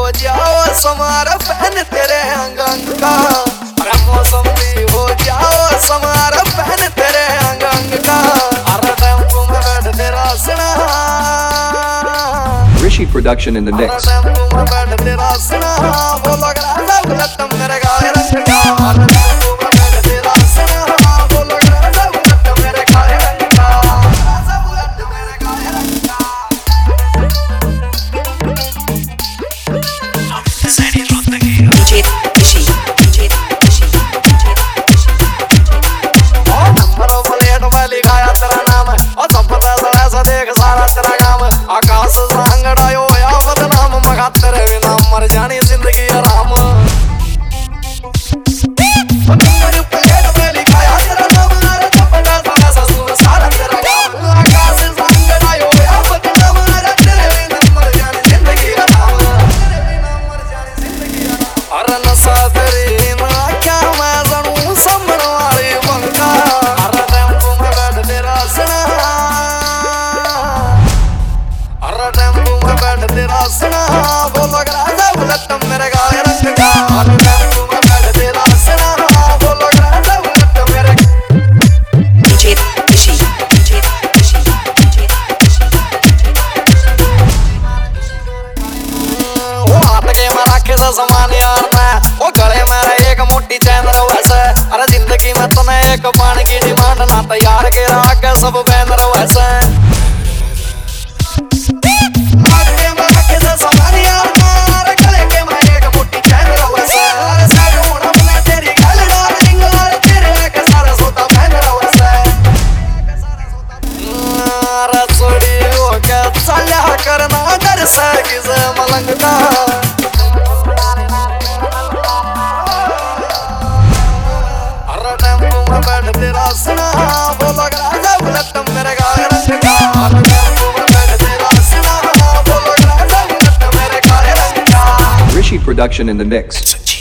जाओ समारा पहन तेरे अंग अंग का, अरे मौसम भी हो जाओ समारा पहन तेरे अंग अंग का, अरे टेम्पो में बैठ तेरा सुना Rishi production in the mix. Tempo में बैठ तेरा सुना वो लग रहा है गुलट्टम मेरे काले रंग का, अरे टेम्पो में बैठ तेरा सुना वो लग रहा है गुलट्टम मेरे काले रंग का, गुलट्टम मेरे काले रंग का। DJ Rishi, DJ Rishi, DJ Rishi, नंबरों प्लेट में लिखाया तेरा नाम, और सब पता सड़ा सा देख सारा तेरा काम, आकाश सांगड़ायो या बदनाम, मगा तेरे बिना मर जानी जिंदगी आराम। नंबर प्लेट में लिखाया तेरा नाम, और सब पता सड़ा सा सुन सारा तेरा काम, आकाश सांगड़ायो या बदनाम, मगा तेरे बिना मर जानी जिंदगी आराम, तेरे बिना मर जानी जिंदगी आराम। अरे नशा तेरी ना क्या मैं जानूं समझ वाली बंका, अरे टेम्पो में बैठ तेरा सुना, अरे टेम्पो में बैठ तेरा सुना वो लग रहा है गुलट्टम मेरे काले रंग का, अरे टेम्पो में बैठ तेरा सुना वो लग रहा है गुलट्टम मेरे DJ Rishi, DJ Rishi, DJ Rishi, वो हाथ के में रखे से सामान यार मैं, वो गले में रहे एक मोटी चैन रहो ऐसे, अरे जिंदगी में तूने एक पान की डिमांड ना तैयार के राग सब बैन रहो ऐसे, हाथ के में रखे से सामान यार मैं, अरे गले के में एक मोटी चैन रहो ऐसे, अरे सारे होना मैं तेरी गल डाल दूंगा, तेरे के सारे सोता बैन रहो ऐसे, अरे छोड़ी हो के चला करना डर से किसे मलंग का, अरे टेम्पो में बैठ तेरा सुना वो लग रहा है गुलट्टम मेरे काले रंग का, अरे टेम्पो में बैठ तेरा सुना वो लग रहा है गुलट्टम मेरे काले रंग का। Rishi production in the mix.